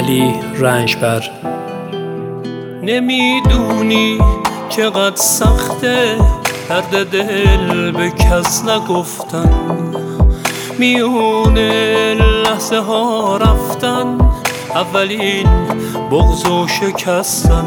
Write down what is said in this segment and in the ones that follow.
علی رنجبر. نمیدونی چقدر سخته درد دل به کس نگفتن، میونه لحظه ها رفتن اولین بغض و شکستن.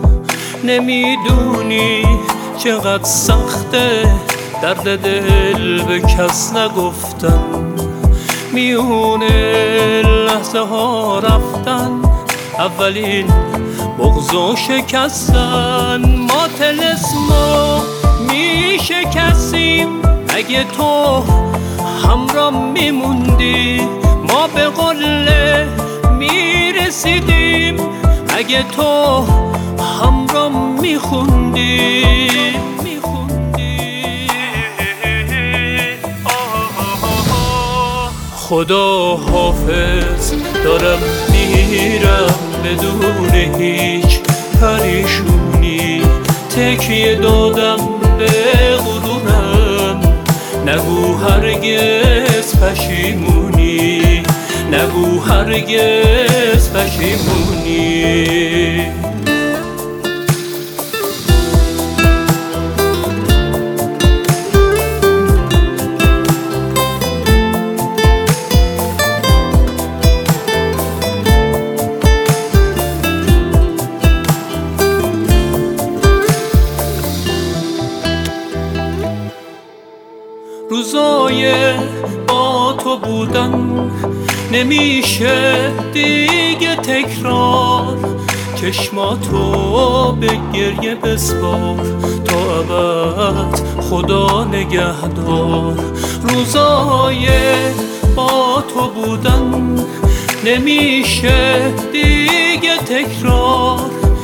نمیدونی چقدر سخته درد دل به کس نگفتن، میونه لحظه ها رفتن اولین بغض و شکستن. ما طلسمو می شکستیم اگه تو همراه میموندی، ما به قله می رسیدیم اگه تو همراه میخوندی. خدا حافظ دارم میرم بدون هیچ پریشونی، تکیه دادم به غرورم، نگو هرگز پشیمونی، نگو هرگز پشیمونی. روزای با تو بودن نمیشه دیگه تکرار، چشماتو به گریه بسپار تا ابد خدا نگهدار. روزای با تو بودن نمیشه دیگه تکرار،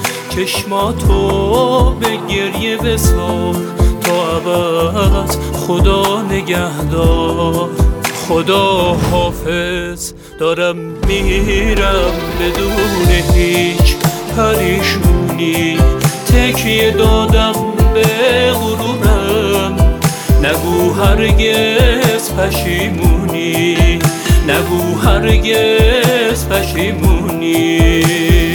چشماتو به گریه بسپار تا ابد خدا نگهدار. خدا حافظ دارم میرم بدون هیچ پریشونی، تکیه دادم به غرورم، نگو هرگز پشیمونی، نگو هرگز پشیمونی.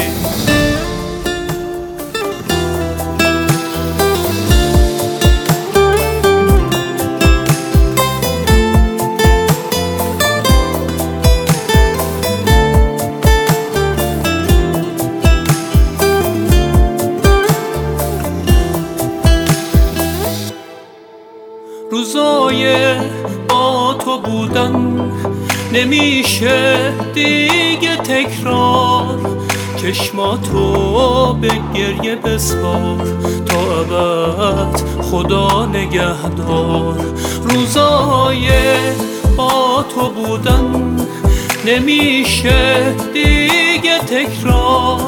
روزای با تو بودن نمیشه دیگه تکرار، چشماتو به گریه بسپار تا ابد خدا نگهدار. روزای با تو بودن نمیشه دیگه تکرار،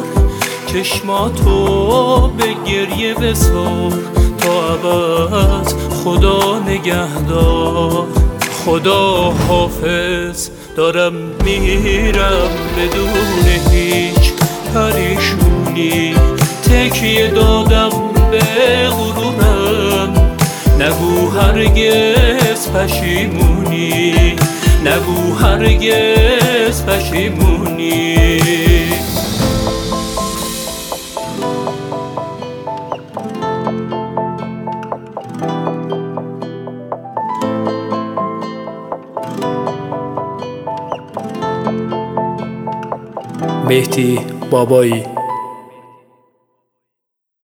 چشماتو به گریه بسپار تا ابد خدا نگهدار. خدا حافظ دارم میرم بدون هیچ پریشونی، تکیه دادم به غرورم، نگو هرگز پشیمونی، نگو هرگز پشیمونی. مهدی بابایی.